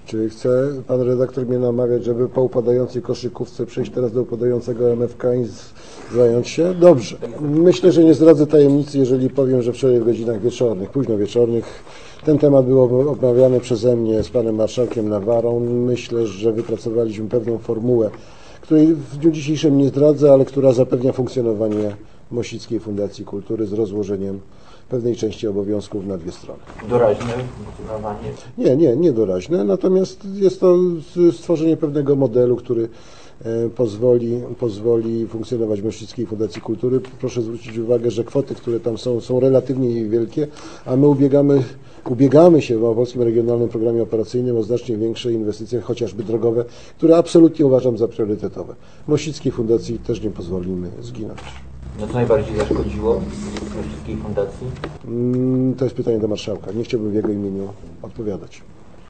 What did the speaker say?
Czy chce pan redaktor mnie namawiać, żeby po upadającej koszykówce przejść teraz do upadającego MFK i zająć się? Dobrze. Myślę, że nie zdradzę tajemnicy, jeżeli powiem, że wczoraj w godzinach wieczornych, późno wieczornych, ten temat był omawiany przeze mnie z panem marszałkiem Nawarą. Myślę, że wypracowaliśmy pewną formułę, której w dniu dzisiejszym nie zdradzę, ale która zapewnia funkcjonowanie Mościckiej Fundacji Kultury z rozłożeniem pewnej części obowiązków na dwie strony. Doraźne funkcjonowanie? Nie doraźne, natomiast jest to stworzenie pewnego modelu, który pozwoli funkcjonować Mościckiej Fundacji Kultury. Proszę zwrócić uwagę, że kwoty, które tam są relatywnie niewielkie, a my ubiegamy się w Małopolskim Regionalnym Programie Operacyjnym o znacznie większe inwestycje, chociażby drogowe, które absolutnie uważam za priorytetowe. Mościckiej Fundacji też nie pozwolimy zginąć. No co najbardziej zaszkodziło Mościckiej Fundacji? To jest pytanie do marszałka. Nie chciałbym w jego imieniu odpowiadać.